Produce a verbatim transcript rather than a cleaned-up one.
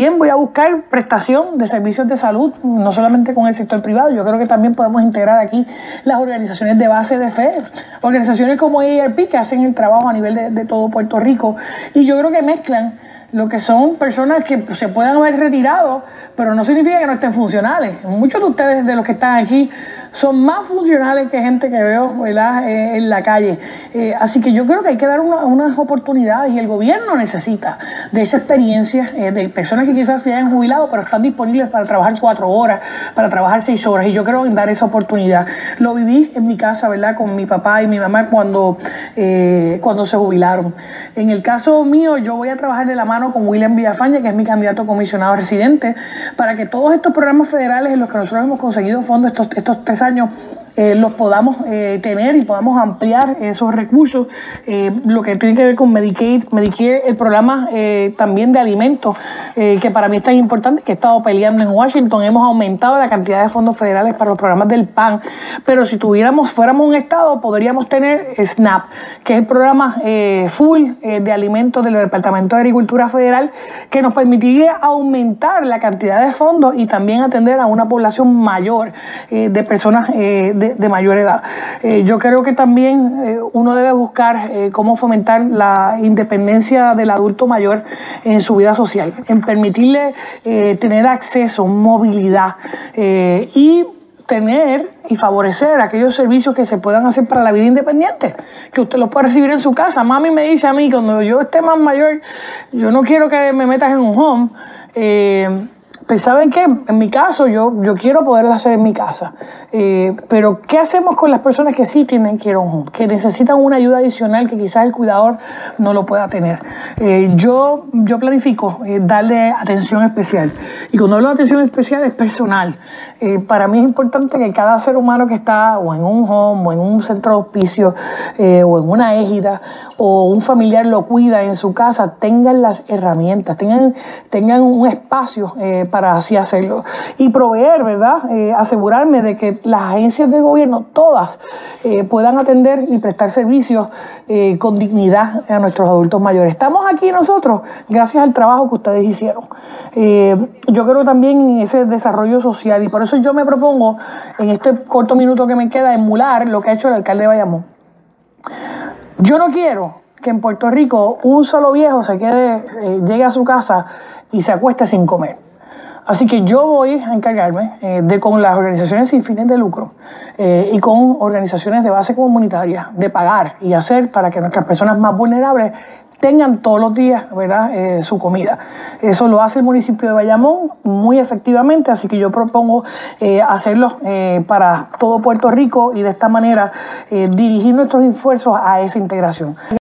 también voy a buscar prestación de servicios de salud, no solamente con el sector privado. Yo creo que también podemos integrar aquí las organizaciones de base de fe, organizaciones como A A R P que hacen el trabajo a nivel de, de todo Puerto Rico. Y yo creo que mezclan lo que son personas que se puedan haber retirado, pero no significa que no estén funcionales. Muchos de ustedes, de los que están aquí, son más funcionales que gente que veo, ¿verdad?, eh, en la calle. Eh, así que yo creo que hay que dar una, unas oportunidades, y el gobierno necesita de esa experiencia eh, de personas que quizás se hayan jubilado, pero están disponibles para trabajar cuatro horas, para trabajar seis horas, y yo creo en dar esa oportunidad. Lo viví en mi casa, ¿verdad?, con mi papá y mi mamá cuando, eh, cuando se jubilaron. En el caso mío, yo voy a trabajar de la mano con William Villafañe, que es mi candidato a comisionado residente, para que todos estos programas federales en los que nosotros hemos conseguido fondos estos, estos tres años eh, los podamos eh, tener y podamos ampliar esos recursos. Eh, lo que tiene que ver con Medicaid, Medicare, el programa eh, también de alimentos, eh, que para mí es tan importante, que he estado peleando en Washington. Hemos aumentado la cantidad de fondos federales para los programas del P A N, pero si tuviéramos, fuéramos un estado, podríamos tener SNAP, que es el programa eh, full eh, de alimentos del Departamento de Agricultura Federal, que nos permitiría aumentar la cantidad de fondos y también atender a una población mayor eh, de personas eh, de, de mayor edad. Eh, yo creo que también eh, uno debe buscar eh, cómo fomentar la independencia del adulto mayor en su vida social, en permitirle eh, tener acceso, movilidad eh, y tener y favorecer aquellos servicios que se puedan hacer para la vida independiente, que usted los pueda recibir en su casa. Mami me dice a mí, cuando yo esté más mayor, yo no quiero que me metas en un home. Eh, Pues ¿saben qué? En mi caso, yo, yo quiero poderlo hacer en mi casa. Eh, pero ¿qué hacemos con las personas que sí tienen que ir a un home, que necesitan una ayuda adicional que quizás el cuidador no lo pueda tener? Eh, yo, yo planifico eh, darle atención especial. Y cuando hablo de atención especial es personal. Eh, para mí es importante que cada ser humano que está o en un home, o en un centro de auspicio, eh, o en una égida, o un familiar lo cuida en su casa, tengan las herramientas, tengan, tengan un espacio eh, para así hacerlo. Y proveer, ¿verdad? Eh, asegurarme de que las agencias de gobierno, todas, eh, puedan atender y prestar servicios eh, con dignidad a nuestros adultos mayores. Estamos aquí nosotros gracias al trabajo que ustedes hicieron. Eh, yo creo también en ese desarrollo social, y por eso yo me propongo, en este corto minuto que me queda, emular lo que ha hecho el alcalde de Bayamón. Yo no quiero que en Puerto Rico un solo viejo se quede, eh, llegue a su casa y se acueste sin comer. Así que yo voy a encargarme eh, de, con las organizaciones sin fines de lucro eh, y con organizaciones de base comunitaria, de pagar y hacer para que nuestras personas más vulnerables tengan todos los días, ¿verdad?, eh, su comida. Eso lo hace el municipio de Bayamón muy efectivamente, así que yo propongo eh, hacerlo eh, para todo Puerto Rico y de esta manera eh, dirigir nuestros esfuerzos a esa integración.